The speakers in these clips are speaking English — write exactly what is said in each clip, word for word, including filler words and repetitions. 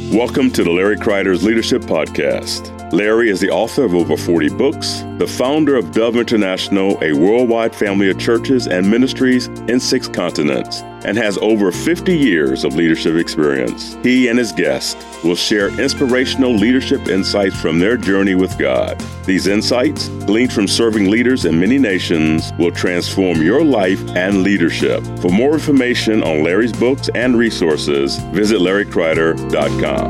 Welcome to the Larry Kreider's Leadership Podcast. Larry is the author of over forty books, the founder of Dove International, a worldwide family of churches and ministries in six continents, and has over fifty years of leadership experience. He and his guests will share inspirational leadership insights from their journey with God. These insights, gleaned from serving leaders in many nations, will transform your life and leadership. For more information on Larry's books and resources, visit larry kreider dot com.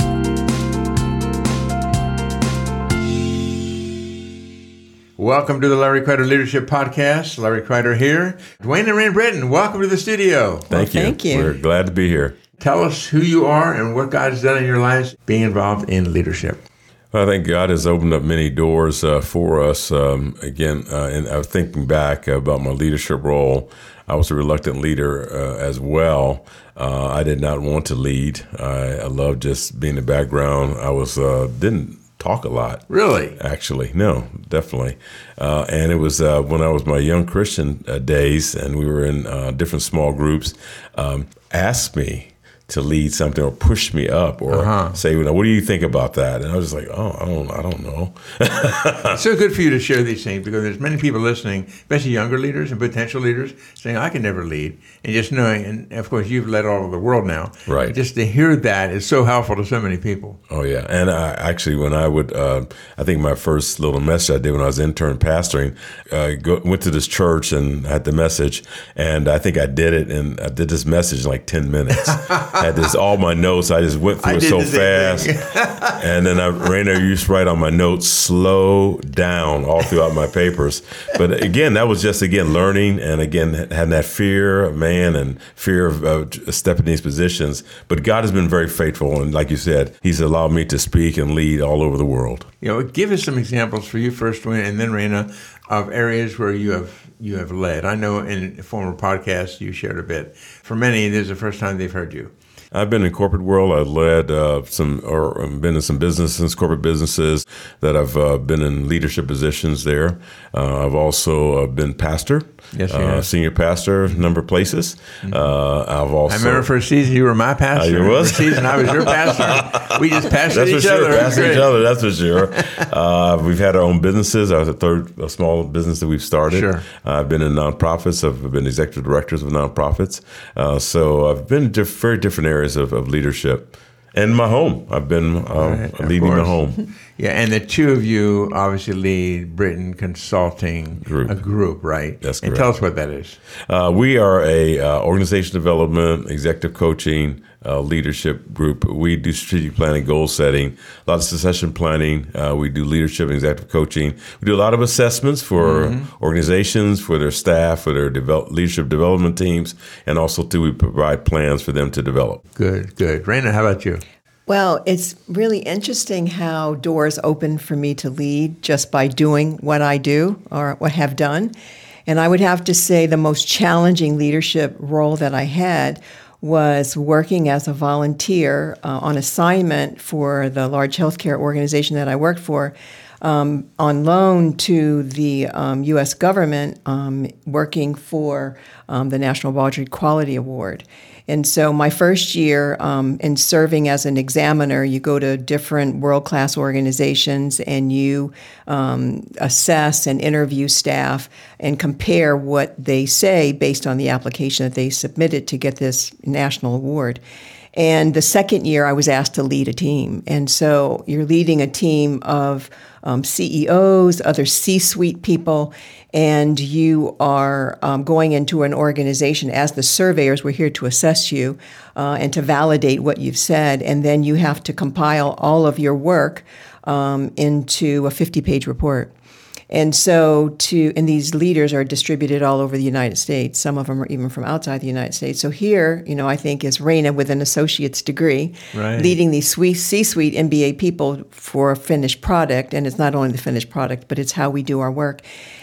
Welcome to the Larry Kreider Leadership Podcast. Larry Kreider here. Dwayne and Rain Britton, welcome to the studio. Thank well, you. Thank you. We're glad to be here. Tell us who you are and what God has done in your lives being involved in leadership. I think God has opened up many doors uh, for us. Um, again, uh, and I was thinking back about my leadership role. I was a reluctant leader uh, as well. Uh, I did not want to lead. I, I loved just being in the background. I was uh, didn't talk a lot. Really? Actually, no, definitely. Uh, and it was uh, when I was my young Christian uh, days, and we were in uh, different small groups. Um, asked me to lead something or push me up or uh-huh. say, you know, what do you think about that? And I was just like, oh, I don't, I don't know. It's so good for you to share these things because there's many people listening, especially younger leaders and potential leaders, saying, I can never lead. And just knowing, and of course, you've led all over the world now. Right. Just to hear that is so helpful to so many people. Oh, yeah. And I, actually, when I would, uh, I think my first little message I did when I was intern pastoring, I go, went to this church and had the message. And I think I did it, and I did this message in like ten minutes. I had this all my notes. I just went through I it so fast. And then I, Raina used to write on my notes, slow down all throughout my papers. But again, that was just, again, learning and, again, having that fear of man and fear of uh, stepping in these positions. But God has been very faithful. And like you said, he's allowed me to speak and lead all over the world. You know, give us some examples for you first, Dwayne, and then Raina, of areas where you have you have led. I know in a former podcast you shared a bit. For many, this is the first time they've heard you. I've been in corporate world. I've led uh, some, or been in some businesses, corporate businesses that I've uh, been in leadership positions there. Uh, I've also uh, been pastor, yes, you uh, have. senior pastor, a number of places. Mm-hmm. Uh, I've also. I remember for a season you were my pastor. Uh, you was? For a season I was your pastor. We just pastored that's each for sure. other. Pastored each other. That's for sure. uh, we've had our own businesses. I was a third, a small business that we've started. Sure. Uh, I've been in nonprofits. I've been executive directors of nonprofits. Uh, so I've been in diff- very different areas of, of leadership. And my home. I've been uh, right, leading my home. Yeah, and the two of you obviously lead Britton Consulting, group. a group, right? That's correct. And tell us what that is. Uh, we are a uh, organization development, executive coaching, uh, leadership group. We do strategic planning, goal setting, a lot of succession planning. Uh, we do leadership and executive coaching. We do a lot of assessments for mm-hmm. organizations, for their staff, for their develop, leadership development teams, and also too, we provide plans for them to develop. Good, good. Raina, how about you? Well, it's really interesting how doors open for me to lead just by doing what I do or what I have done. And I would have to say the most challenging leadership role that I had was working as a volunteer uh, on assignment for the large healthcare organization that I worked for, um, on loan to the um, U S government, um, working for um, the National Voluntary Quality Award. And so my first year um, in serving as an examiner, you go to different world-class organizations and you um, assess and interview staff and compare what they say based on the application that they submitted to get this national award. And the second year, I was asked to lead a team. And so you're leading a team of um, C E Os, other C-suite people, and you are um, going into an organization as the surveyors. We're here to assess you uh, and to validate what you've said. And then you have to compile all of your work um, into a fifty-page report. And so to, and these leaders are distributed all over the United States. Some of them are even from outside the United States. So here, you know, I think is Raina with an associate's degree, right, leading these C-suite M B A people for a finished product. And it's not only the finished product, but it's how we do our work.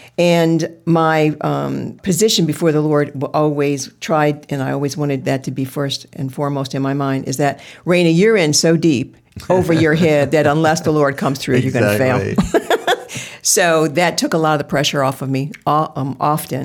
And my um, position before the Lord always tried, and I always wanted that to be first and foremost in my mind, is that, Raina, you're in so deep over your head that unless the Lord comes through, exactly. you're going to fail. So that took a lot of the pressure off of me um, often.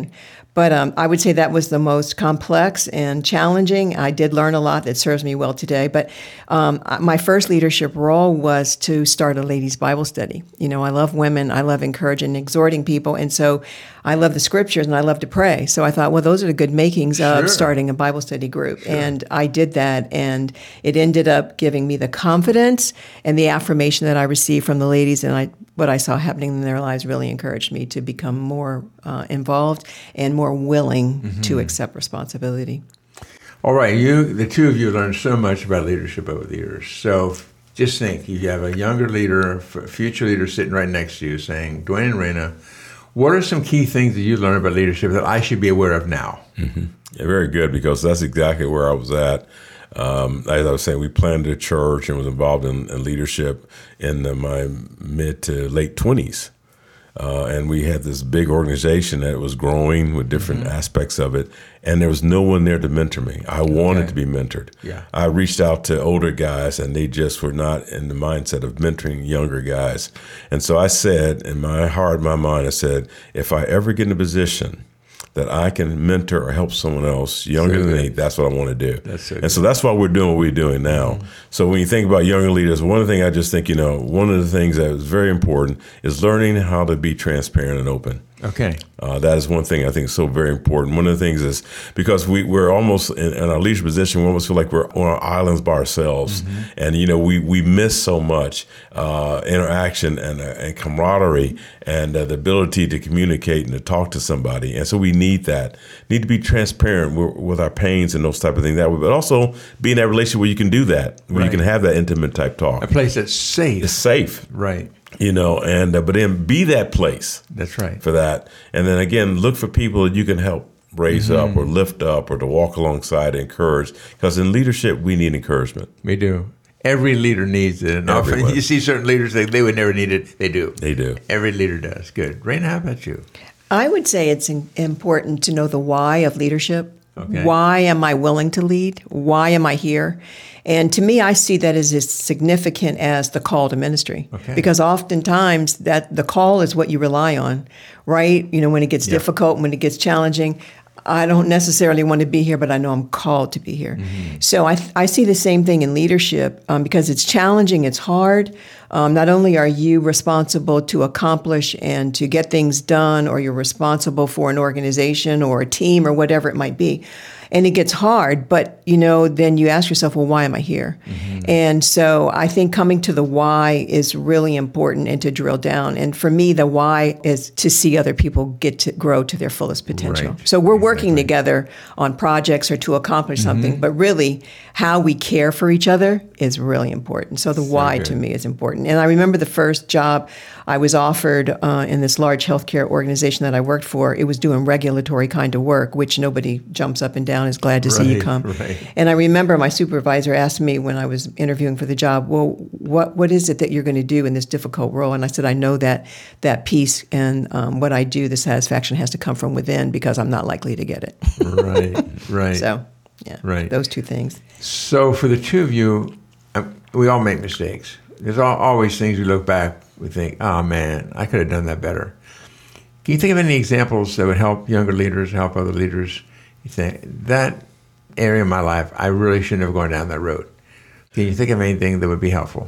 But um, I would say that was the most complex and challenging. I did learn a lot that serves me well today. But um, my first leadership role was to start a ladies' Bible study. You know, I love women. I love encouraging and exhorting people. And so I love the scriptures and I love to pray. So I thought, well, those are the good makings Sure. of starting a Bible study group. Sure. And I did that. And it ended up giving me the confidence and the affirmation that I received from the ladies. And I, what I saw happening in their lives really encouraged me to become more uh, involved and more willing mm-hmm. to accept responsibility. All right, you, the two of you learned so much about leadership over the years. So just think, you have a younger leader, a future leader sitting right next to you saying, Dwayne and Raina, what are some key things that you learned about leadership that I should be aware of now? Mm-hmm. Yeah, very good, because that's exactly where I was at. Um, as I was saying, we planted a church and was involved in, in leadership in the, my mid to late twenties. Uh, and we had this big organization that was growing with different mm-hmm. aspects of it. And there was no one there to mentor me. I wanted okay. to be mentored. Yeah. I reached out to older guys, and they just were not in the mindset of mentoring younger guys. And so I said, in my heart, my mind, I said, if I ever get in a position that I can mentor or help someone else younger so than me, that's what I want to do. That's so and good. So that's why we're doing what we're doing now. Mm-hmm. So when you think about younger leaders, one of the things I just think, you know, one of the things that is very important is learning how to be transparent and open. Okay. Uh, that is one thing I think is so very important. One of the things is because we, we're almost in, in our leadership position, we almost feel like we're on our islands by ourselves. Mm-hmm. And, you know, we, we miss so much uh, interaction and, uh, and camaraderie and uh, the ability to communicate and to talk to somebody. And so we need that, need to be transparent with, with our pains and those type of things that way, but also be in that relationship where you can do that, where right. you can have that intimate type talk. A place that's safe. It's safe. Right. You know, and uh, but then be that place. That's right. For that. And then again, look for people that you can help raise mm-hmm. up or lift up or to walk alongside, encourage. Because in leadership, we need encouragement. We do. Every leader needs it. And often you see certain leaders say they would never need it. They do. They do. Every leader does. Good. Raina, how about you? I would say it's important to know the why of leadership. Okay. Why am I willing to lead? Why am I here? And to me, I see that as as significant as the call to ministry. Okay. Because oftentimes that the call is what you rely on, right? You know, when it gets yeah. difficult, when it gets challenging, I don't necessarily want to be here, but I know I'm called to be here. Mm-hmm. So I, I see the same thing in leadership um, because it's challenging, it's hard. Um, not only are you responsible to accomplish and to get things done, or you're responsible for an organization or a team or whatever it might be, and it gets hard, but, you know, then you ask yourself, well, why am I here? Mm-hmm. And so I think coming to the why is really important and to drill down. And for me, the why is to see other people get to grow to their fullest potential. Right. So we're working exactly. together on projects or to accomplish mm-hmm. something, but really how we care for each other is really important. So the so why good. to me is important. And I remember the first job I was offered uh, in this large healthcare organization that I worked for. It was doing regulatory kind of work, which nobody jumps up and down is glad to right, see you come. Right. And I remember my supervisor asked me when I was interviewing for the job, well, what what is it that you're going to do in this difficult role? And I said, I know that that peace and um, what I do, the satisfaction has to come from within because I'm not likely to get it. Right, right. So, yeah, right. those two things. So for the two of you, um, we all make mistakes. There's all, always things we look back, we think, oh man, I could have done that better. Can you think of any examples that would help younger leaders, help other leaders? You think, that area of my life, I really shouldn't have gone down that road. Can you think of anything that would be helpful?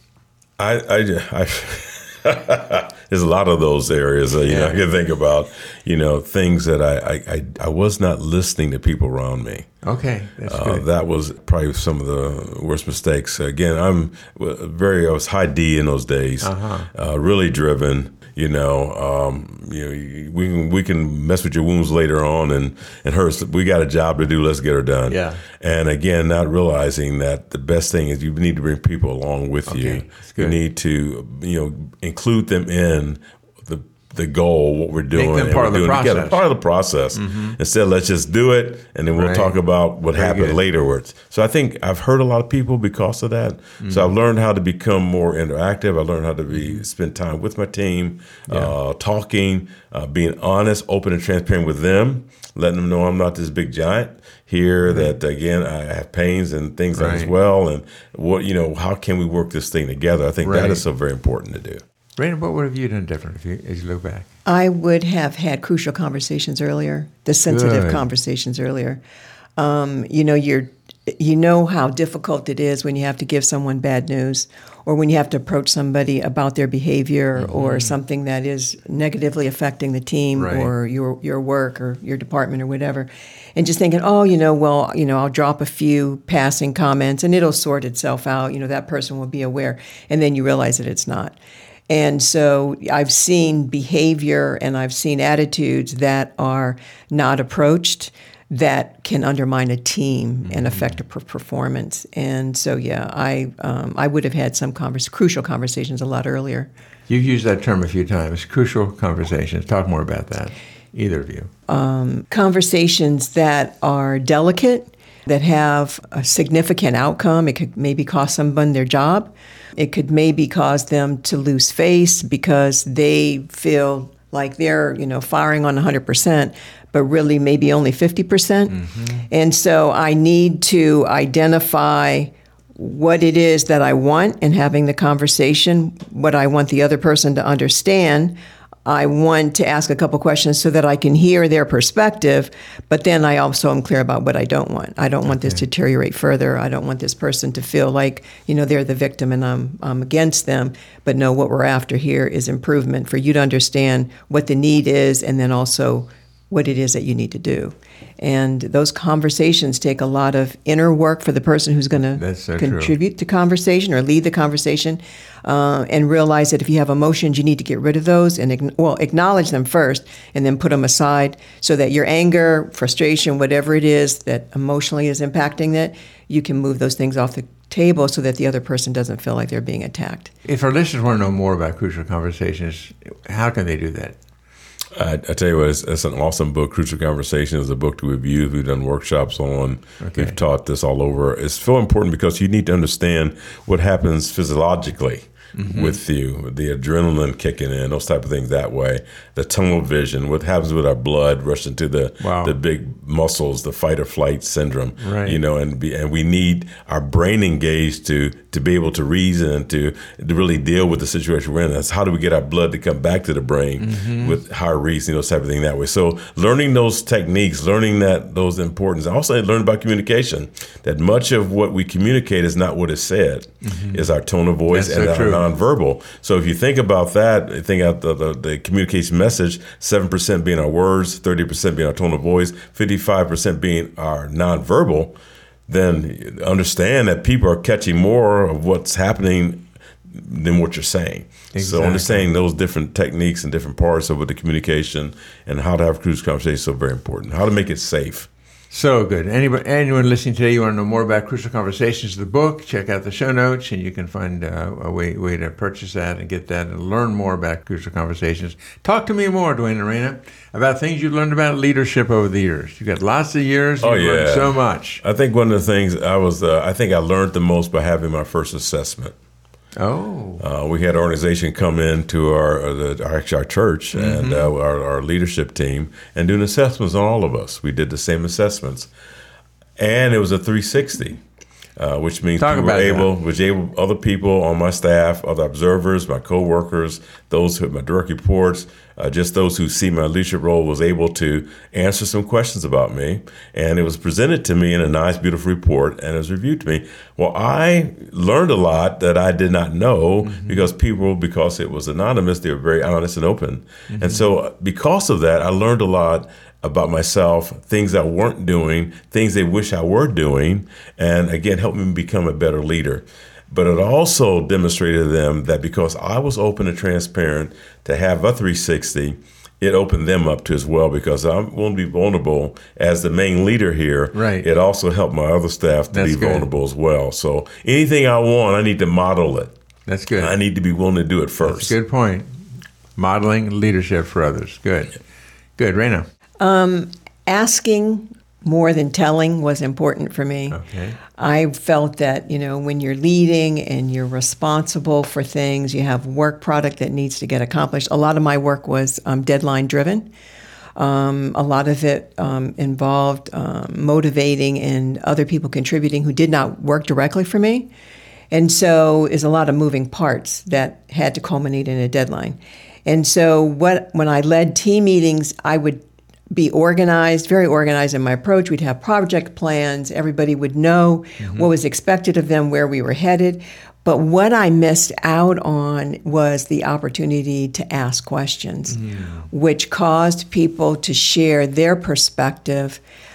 I, I, I there's a lot of those areas that, you yeah. know, I can think about, you know, things that I, I, I was not listening to people around me. Okay, that's uh, good. That was probably some of the worst mistakes. Again, I'm very, I was high D in those days, uh-huh. uh, really driven. You know, um, you know, we can we can mess with your wounds later on and and hurt. We got a job to do. Let's get her done. Yeah. And again, not realizing that the best thing is you need to bring people along with okay. you. That's good. You need to, you know, include them in the the goal, what we're doing. Make them part of the process. Together, part of the process. Mm-hmm. Instead, let's just do it, and then we'll right. talk about what Very happened good. laterwards. So I think I've hurt a lot of people because of that. Mm-hmm. So I've learned how to become more interactive. I learned how to be spend time with my team, yeah. uh, talking, uh, being honest, open, and transparent with them, letting them know I'm not this big giant here. Mm-hmm. That again, I have pains and things right. as well. And what you know, how can we work this thing together? I think right. that is so very important to do. Raina, what would have you done different if you, as you look back? I would have had crucial conversations earlier, the sensitive Good. conversations earlier. Um, you know, you're, you know how difficult it is when you have to give someone bad news, or when you have to approach somebody about their behavior mm-hmm. or something that is negatively affecting the team right. or your your work or your department or whatever. And just thinking, oh, you know, well, you know, I'll drop a few passing comments and it'll sort itself out. You know, that person will be aware. And then you realize that it's not. And so I've seen behavior and I've seen attitudes that are not approached that can undermine a team mm-hmm. and affect a per- performance. And so, yeah, I um, I would have had some converse, crucial conversations a lot earlier. You've used that term a few times, crucial conversations. Talk more about that, either of you. Um, conversations that are delicate, that have a significant outcome. It could maybe cost someone their job. It could maybe cause them to lose face because they feel like they're, you know, firing on one hundred percent, but really maybe only fifty percent. Mm-hmm. And so I need to identify what it is that I want in having the conversation, what I want the other person to understand. I want to ask a couple questions so that I can hear their perspective, but then I also am clear about what I don't want. I don't want okay. this to deteriorate further. I don't want this person to feel like, you know, they're the victim and I'm, I'm against them. But no, what we're after here is improvement for you to understand what the need is and then also what it is that you need to do. And those conversations take a lot of inner work for the person who's going to so contribute true. to conversation or lead the conversation, uh, and realize that if you have emotions, you need to get rid of those and, well, acknowledge them first and then put them aside so that your anger, frustration, whatever it is that emotionally is impacting that, you can move those things off the table so that the other person doesn't feel like they're being attacked. If our listeners want to know more about Crucial Conversations, how can they do that? I, I tell you what, it's, it's an awesome book. Crucial Conversations is a book that we've used. We've done workshops on. Okay. We've taught this all over. It's so important because you need to understand what happens physiologically mm-hmm. with you, the adrenaline kicking in, those type of things that way, the tunnel vision, what happens with our blood rushing to the wow. the big muscles, the fight or flight syndrome, right. you know, and be, and we need our brain engaged to to be able to reason and to, to really deal with the situation we're in. That's how do we get our blood to come back to the brain mm-hmm. with higher reasoning, those type of things that way. So learning those techniques, learning that those importance, also learn about communication, that much of what we communicate is not what is said, mm-hmm. is our tone of voice That's and so our true. nonverbal. So if you think about that, think out the, the, the communication message, seven percent being our words, thirty percent being our tone of voice, fifty-five percent being our nonverbal, then understand that people are catching more of what's happening than what you're saying. Exactly. So understanding those different techniques and different parts of the communication and how to have crucial conversations is so very important. How to make it safe. So good. Anybody, anyone listening today, you want to know more about Crucial Conversations, the book, check out the show notes, and you can find uh, a way, way to purchase that and get that and learn more about Crucial Conversations. Talk to me more, Dwayne and Raina, about things you've learned about leadership over the years. You've got lots of years. You've oh, yeah. learned so much. I think one of the things I was, uh, I think I learned the most by having my first assessment. Oh, uh, we had an organization come into our, uh, the, our actually our church mm-hmm. and uh, our, our leadership team and doing assessments on all of us. We did the same assessments, and it was a three sixty, uh, which means Talk we were about able, that. which able, other people on my staff, other observers, my coworkers, those who my direct reports, uh, just those who see my leadership role, was able to answer some questions about me, and it was presented to me in a nice, beautiful report, and it was reviewed to me. Well, I learned a lot that I did not know mm-hmm. because people, because it was anonymous, they were very honest and open, mm-hmm. and so because of that, I learned a lot about myself, things I weren't doing, things they wish I were doing, and again, helped me become a better leader. But it also demonstrated to them that because I was open and transparent to have a three sixty, it opened them up to as well, because I'm willing to be vulnerable as the main leader here. Right. It also helped my other staff to That's be good. vulnerable as well. So anything I want, I need to model it. That's good. I need to be willing to do it first. That's a good point. Modeling leadership for others. Good. Good. Raina. Um, asking more than telling was important for me. Okay. I felt that, you know, when you're leading and you're responsible for things, you have work product that needs to get accomplished. A lot of my work was um, deadline driven. Um, a lot of it um, involved um, motivating and other people contributing who did not work directly for me. And so is a lot of moving parts that had to culminate in a deadline. And so what when I led team meetings, I would be organized, very organized in my approach. We'd have project plans. Everybody would know mm-hmm. what was expected of them, where we were headed. But what I missed out on was the opportunity to ask questions, mm. which caused people to share their perspective,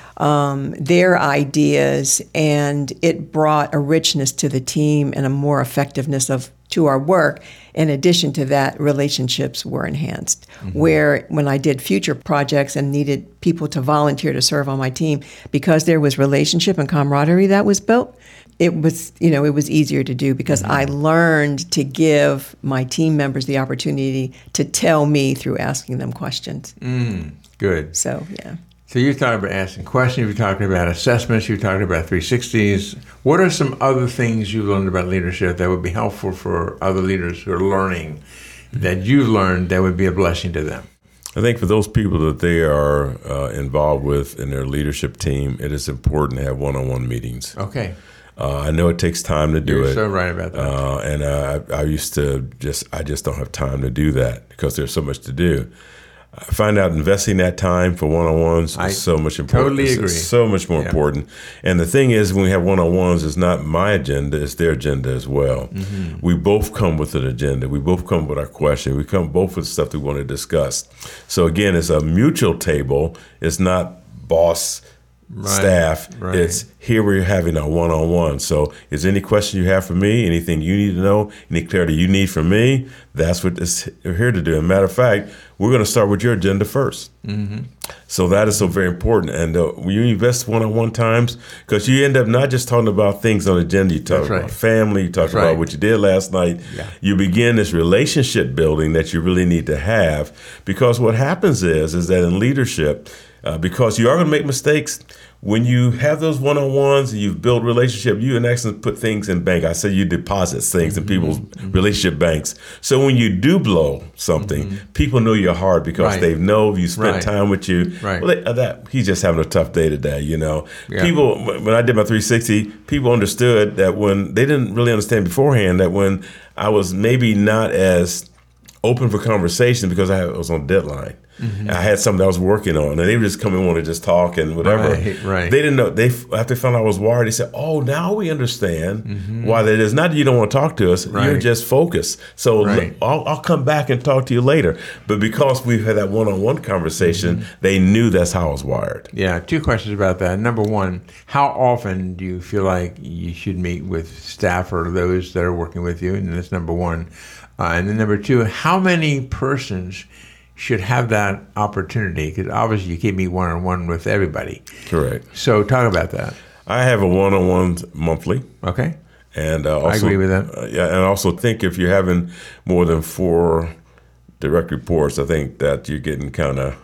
um, their ideas, and it brought a richness to the team and a more effectiveness of to our work. In addition to that, relationships were enhanced. Mm-hmm. Where when I did future projects and needed people to volunteer to serve on my team, because there was relationship and camaraderie that was built, it was, you know, it was easier to do because mm-hmm. I learned to give my team members the opportunity to tell me through asking them questions. Mm, good. So, yeah. So you're talking about asking questions, you're talking about assessments, you're talking about three sixties. What are some other things you learned about leadership that would be helpful for other leaders who are learning that you've learned that would be a blessing to them? I think for those people that they are uh, involved with in their leadership team, it is important to have one-on-one meetings. Okay. Uh, I know it takes time to do You're it. so right about that. Uh, and uh, I, I used to just, I just don't have time to do that because there's so much to do. I find out investing that time for one-on-ones I is so much important. Totally it's, agree. It's so much more yeah. important. And the thing is, when we have one-on-ones, it's not my agenda, it's their agenda as well. Mm-hmm. We both come with an agenda. We both come with our question. We come both with stuff we want to discuss. So again, it's a mutual table. It's not boss Right, staff. Right. It's here we're having a one-on-one. So is there any question you have for me? Anything you need to know? Any clarity you need from me? That's what this, we're here to do. And matter of fact, we're going to start with your agenda first. Mm-hmm. So that is so very important. And uh, when you invest one-on-one times, because you end up not just talking about things on the agenda, you talk That's about right. family, you talk That's about right. what you did last night. Yeah. You begin this relationship building that you really need to have, because what happens is, is that in leadership, Uh, because you are going to make mistakes. When you have those one-on-ones and you've built relationship, you in essence put things in bank. I say you deposit things mm-hmm. in people's mm-hmm. relationship banks. So when you do blow something, mm-hmm. people know your heart because right. they know you spent right. time with you. Right. Well, they, that he's just having a tough day today, you know. Yeah. People, when I did my three sixty, people understood that when they didn't really understand beforehand that when I was maybe not as open for conversation because I was on deadline. Mm-hmm. I had something I was working on, and they would just come and want to just talk and whatever. Right, right. They didn't know. They after they found out I was wired, they said, "Oh, now we understand mm-hmm. why that is. Not that you don't want to talk to us. Right. You're just focused. So right. I'll, I'll come back and talk to you later." But because we've had that one-on-one conversation, mm-hmm. they knew that's how I was wired. Yeah, two questions about that. Number one, how often do you feel like you should meet with staff or those that are working with you? And that's number one. Uh, and then number two, how many persons should have that opportunity? Because obviously you can't meet one-on-one with everybody. Correct. So talk about that. I have a one-on-one monthly. Okay. And uh, also, I agree with that. Uh, yeah, and I also think if you're having more than four direct reports, I think that you're getting kind of,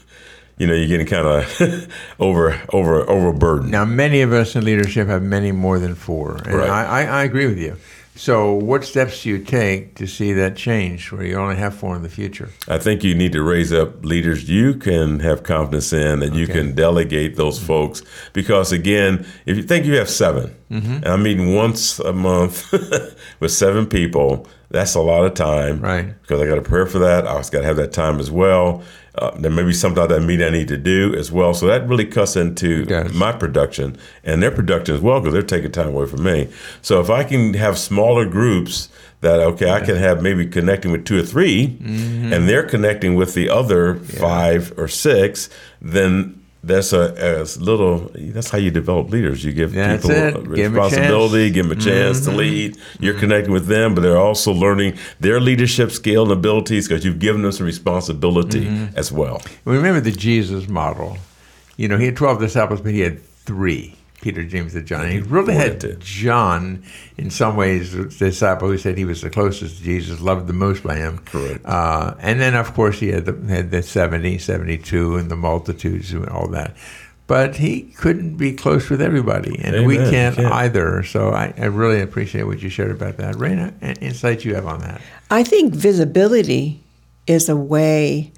you know, you're getting kind of over over overburdened. Now, many of us in leadership have many more than four, and right. I, I, I agree with you. So what steps do you take to see that change where you only have four in the future? I think you need to raise up leaders you can have confidence in, that you Okay. can delegate those mm-hmm. folks. Because, again, if you think you have seven, mm-hmm. and I'm meeting once a month with seven people, that's a lot of time. Right. Because I got to prepare for that. I also got to have that time as well. Uh, there may be something out that meeting I need to do as well. So that really cuts into my production and their production as well, because they're taking time away from me. So if I can have smaller groups that, okay, yeah. I can have maybe connecting with two or three, mm-hmm. and they're connecting with the other yeah. five or six, then that's a, a little, that's how you develop leaders. You give that's people it. a Give responsibility, them give them a chance mm-hmm. to lead. You're mm-hmm. connecting with them, but they're also learning their leadership skill and abilities because you've given them some responsibility mm-hmm. as well. Remember the Jesus model. You know, he had twelve disciples, but he had three. Peter, James, and John. And he really had John, in some ways, the disciple who said he was the closest to Jesus, loved the most by him. Correct. Uh, and then, of course, he had the, had the seventy, seventy-two, and the multitudes and all that. But he couldn't be close with everybody, and Amen. we can't, can't either. So I, I really appreciate what you shared about that. Raina, any insight you have on that? I think visibility is a way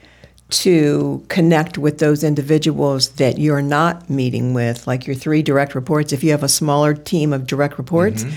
to connect with those individuals that you're not meeting with, like your three direct reports. If you have a smaller team of direct reports, mm-hmm.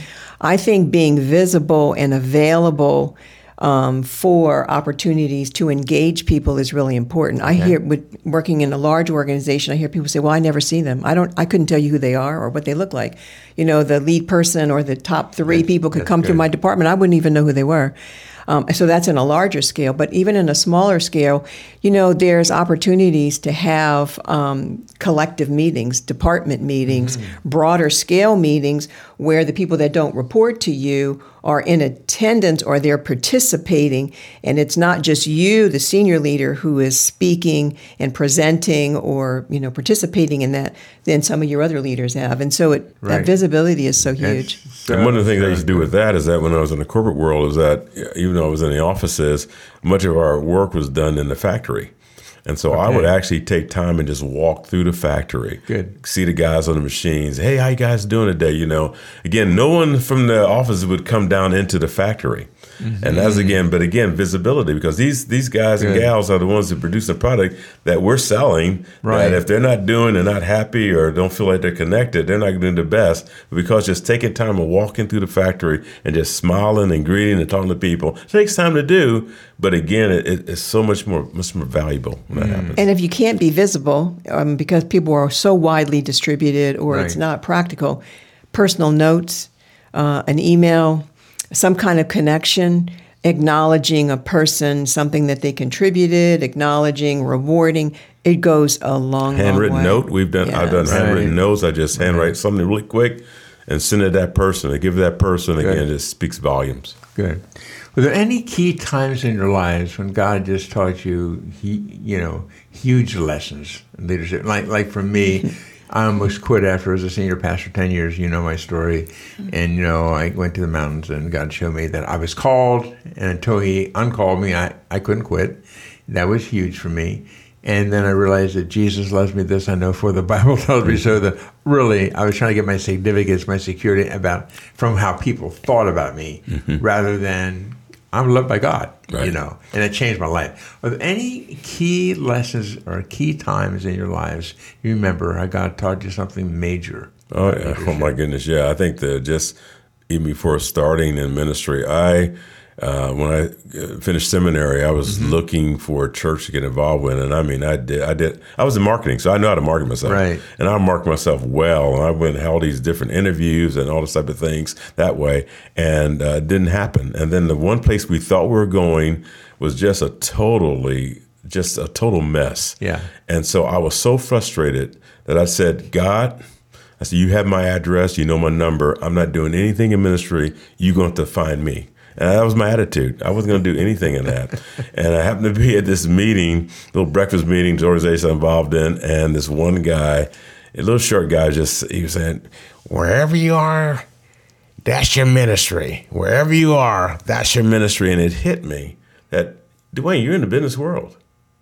I think being visible and available um, for opportunities to engage people is really important. I hear, with working in a large organization, I hear people say, well, I never see them. I don't, I couldn't tell you who they are or what they look like. You know, the lead person or the top three That's- people could that's come good. through my department. I wouldn't even know who they were. Um, so that's in a larger scale. But even in a smaller scale, you know, there's opportunities to have um, collective meetings, department meetings, Mm-hmm. broader scale meetings where the people that don't report to you are in attendance or they're participating. And it's not just you, the senior leader, who is speaking and presenting or, you know, participating in that. Then some of your other leaders have. And so it, Right. that visibility is so huge. That's so- And one of the things I so used to do with that is that when I was in the corporate world is that even though I was in the offices, much of our work was done in the factory. And so I Okay. would actually take time and just walk through the factory. Good. See the guys on the machines. Hey, how you guys doing today? You know, again, no one from the office would come down into the factory. And that's again, but again, visibility, because these these guys and Good. gals are the ones that produce the product that we're selling. Right. That if they're not doing, they're not happy, or don't feel like they're connected, they're not doing the best. But because just taking time and walking through the factory and just smiling and greeting and talking to people, it takes time to do. But again, it, it, it's so much more much more valuable when that happens. And if you can't be visible, um, because people are so widely distributed or it's Right. not practical, personal notes, uh, an email, some kind of connection, acknowledging a person, something that they contributed, acknowledging, rewarding, it goes a long, Handwritten long way. note. We've done. I've done Yes. handwritten Right. notes. I just handwrite something really quick and send it to that person. And give that person Good. again. It just speaks volumes. Good. Were there any key times in your lives when God just taught you, he, you know, huge lessons in leadership? Like, like for me, I almost quit after I was a senior pastor ten years. You know my story, and you know I went to the mountains, and God showed me that I was called, and until He uncalled me, I, I couldn't quit. That was huge for me. And then I realized that Jesus loves me. This I know, for the Bible tells me so. That really, I was trying to get my significance, my security about from how people thought about me, rather than I'm loved by God. Right. You know, and it changed my life. Are there any key lessons or key times in your lives you remember how God taught you something major? Oh, yeah. Oh my goodness, yeah. I think that just even before starting in ministry, I uh, when I uh, finished seminary, I was Mm-hmm. looking for a church to get involved with, and I mean, I did. I did. I was in marketing, so I know how to market myself, Right. And I market myself well. And I went and had all these different interviews and all this type of things that way, and uh, it didn't happen. And then the one place we thought we were going was just a totally, just a total mess. Yeah. And so I was so frustrated that I said, God, I said, you have my address, you know my number. I'm not doing anything in ministry. You're going to find me. And that was my attitude. I wasn't going to do anything in that. And I happened to be at this meeting, little breakfast meeting, the organization I'm involved in, and this one guy, a little short guy, just he was saying, wherever you are, that's your ministry. Wherever you are, that's your ministry. And it hit me that, Dwayne, you're in the business world.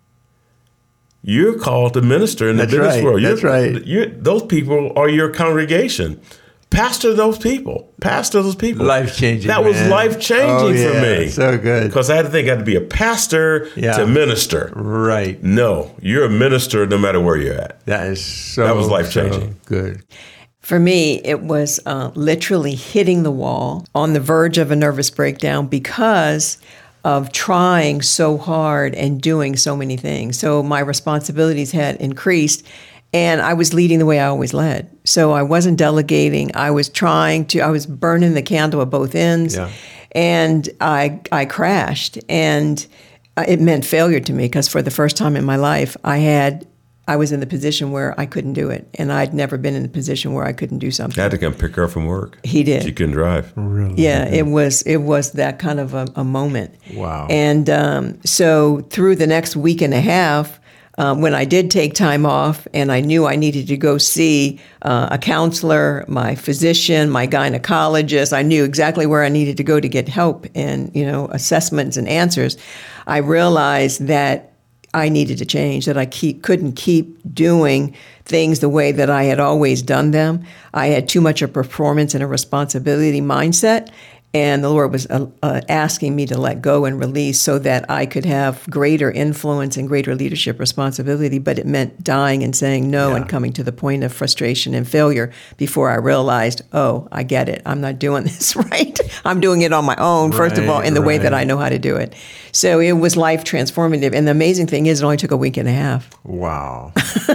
You're called to minister in the That's business right. world. You're, That's right. You're, those people are your congregation. Pastor those people. Pastor those people. Life changing. That was man. life changing Oh, for yeah. me. So good. Because I had to think I had to be a pastor Yeah. to minister. Right. No, you're a minister no matter where you're at. That is so. That was life-changing. so good. For me, it was uh, literally hitting the wall on the verge of a nervous breakdown because of trying so hard and doing so many things. So my responsibilities had increased, and I was leading the way I always led. So I wasn't delegating. I was trying to, I was burning the candle at both ends, Yeah. and I, I crashed. And it meant failure to me because for the first time in my life, I had I was in the position where I couldn't do it, and I'd never been in the position where I couldn't do something. I had to come pick her up from work. He did. She couldn't drive. Really. Yeah, it was it was that kind of a, a moment. Wow. And um, so through the next week and a half, um, when I did take time off, and I knew I needed to go see uh, a counselor, my physician, my gynecologist, I knew exactly where I needed to go to get help and you know assessments and answers. I realized that I needed to change, that I keep, couldn't keep doing things the way that I had always done them. I had too much a performance and a responsibility mindset, And the Lord was uh, uh, asking me to let go and release so that I could have greater influence and greater leadership responsibility. But it meant dying and saying no yeah. and coming to the point of frustration and failure before I realized, oh, I get it. I'm not doing this right. I'm doing it on my own, right, first of all, in the right. way that I know how to do it. So it was life transformative. And the amazing thing is it only took a week and a half. Wow.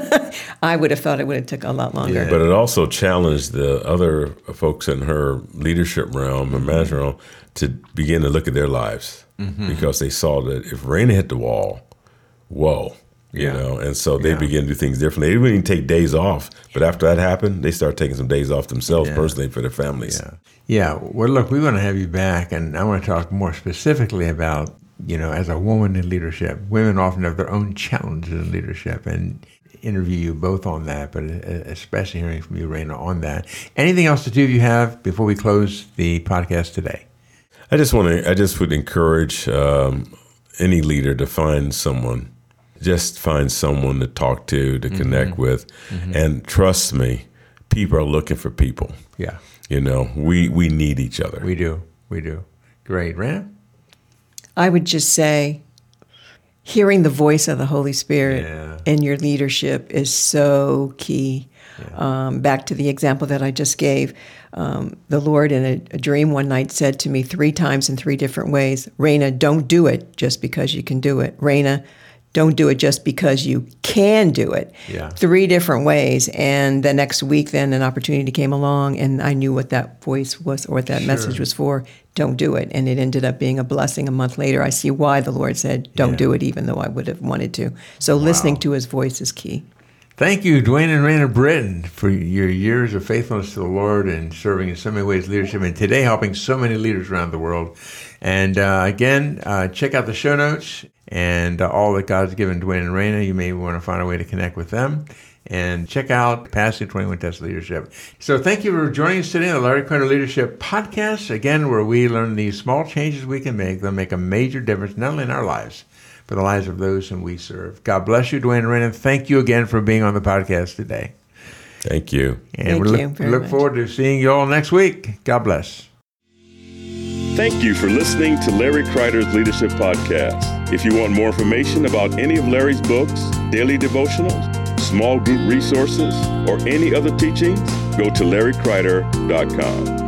I would have thought it would have took a lot longer. Yeah. But it also challenged the other folks in her leadership realm and management realm to begin to look at their lives mm-hmm. because they saw that if Raina hit the wall, whoa, you yeah. know, and so they yeah. began to do things differently. They didn't even take days off, but after that happened, they started taking some days off themselves yeah. personally for their families. Yeah. yeah. Well, look, we want to have you back, and I want to talk more specifically about, you know, as a woman in leadership. Women often have their own challenges in leadership, and interview you both on that, but especially hearing from you, Raina, on that. Anything else the two of you have before we close the podcast today? I just want to, I just would encourage um, any leader to find someone, just find someone to talk to, to mm-hmm. connect with. Mm-hmm. And trust me, people are looking for people. Yeah. You know, we, we need each other. We do. We do. Great. Raina? I would just say, hearing the voice of the Holy Spirit yeah. in your leadership is so key. Yeah. Um, back to the example that I just gave, um, the Lord in a, a dream one night said to me three times in three different ways, Raina, don't do it just because you can do it. Raina, don't do it just because you can do it. Yeah. Three different ways. And the next week, then an opportunity came along, and I knew what that voice was or what that sure. message was for. Don't do it. And it ended up being a blessing. A month later, I see why the Lord said, don't yeah. do it, even though I would have wanted to. So wow. listening to his voice is key. Thank you, Dwayne and Raina Britton, for your years of faithfulness to the Lord and serving in so many ways leadership, and today helping so many leaders around the world. And uh, again, uh, check out the show notes and uh, all that God's given Dwayne and Raina. You may want to find a way to connect with them. And check out Passing twenty-one Test Leadership. So thank you for joining us today on the Larry Crider Leadership Podcast, again, where we learn these small changes we can make that make a major difference, not only in our lives, but the lives of those whom we serve. God bless you, Dwayne and Raina. Thank you again for being on the podcast today. Very you. And Thank we look, you very look much. forward to seeing you all next week. God bless. Thank you for listening to Larry Crider's Leadership Podcast. If you want more information about any of Larry's books, daily devotionals, small group resources, or any other teachings, go to larry crider dot com.